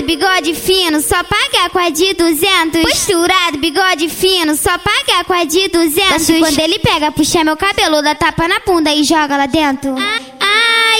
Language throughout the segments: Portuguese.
bigode fino, só paga com a de 200. Posturado, bigode fino, só paga com a de 200. Gosto quando ele pega, puxa meu cabelo, dá tapa na bunda e joga lá dentro. Ai,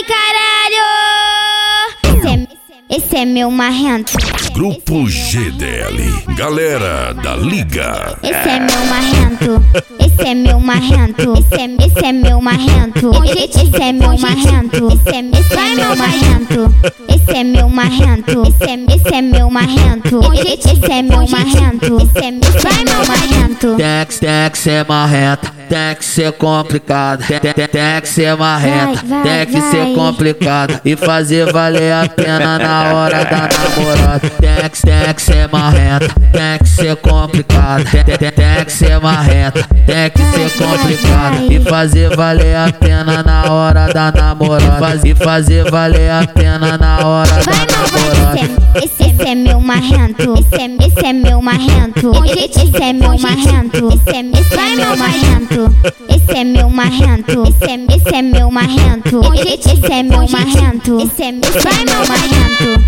caralho! Esse é meu marrento. Grupo GDL, galera da liga. Esse é meu marrento. Esse é meu marrento. Esse é meu marrento. Esse é meu marrento. Esse é meu marrento. Esse é meu marrento. Esse é meu marrento. Esse é meu marrento. Esse é meu marrento. Tem que ser marrenta, tem que ser complicada. Tem que ser marrenta, tem que ser complicada. E fazer valer a pena na hora da namorada. Tem que ser marrenta, tem que ser complicada. Tem que ser marrenta, tem que ser complicada. E fazer valer a pena na hora da namorada. E fazer valer a pena na hora da namorada. Esse é meu marrento. Esse é meu marrento. Esse é meu marrento. Esse é meu marrento. Esse é meu marrento. Esse é meu marrento. Esse é meu marrento. Esse é meu marrento.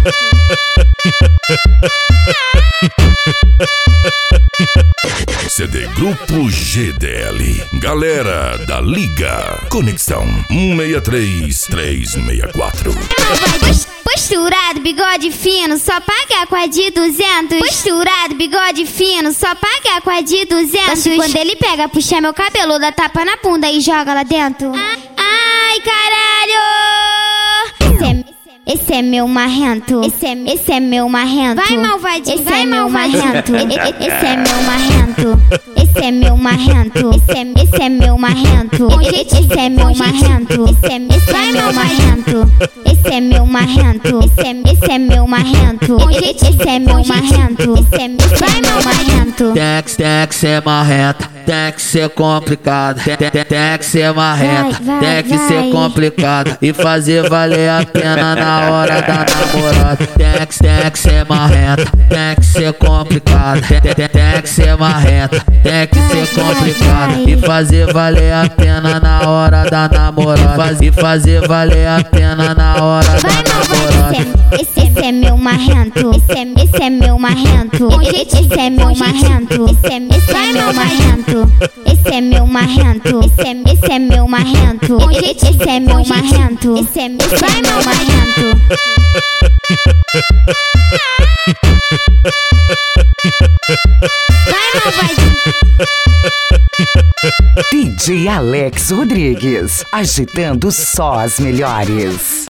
CD Grupo GDL, galera da liga. Conexão 163-364. Posturado, bigode fino, só paga com a de 200. Posturado, bigode fino, só paga com a de 200. Gosto quando ele pega, puxa meu cabelo, dá tapa na bunda e joga lá dentro. Ai, caralho! Esse é meu marrento. Esse é meu marrento. Vai, malvadinho. Esse é meu marrento. Esse é meu marrento. Esse é meu marrento. Esse é meu marrento. Esse é meu marrento. Esse é meu marrento. Esse é meu marrento. Esse é meu marrento. Esse é meu marrento. Esse é meu marrento. Tem que ser marrenta, tem que ser complicada. Tem que ser marrenta, tem que ser complicada. E fazer valer a pena na hora da namorada. Tem que ser marrenta, tem que ser complicada. Tem que ser marrenta, tem que ser complicada. E fazer valer a pena na hora da namorada. E fazer valer a pena na hora da namorada. Esse é meu marrento. Esse é meu marrento. Esse é meu marrento. Esse é meu marrento. Esse é meu marrento. Esse é meu marrento. Esse é meu marrento. Esse é meu marrento. Vai, malvadinho. DJ Alex Rodrigues, agitando só as melhores.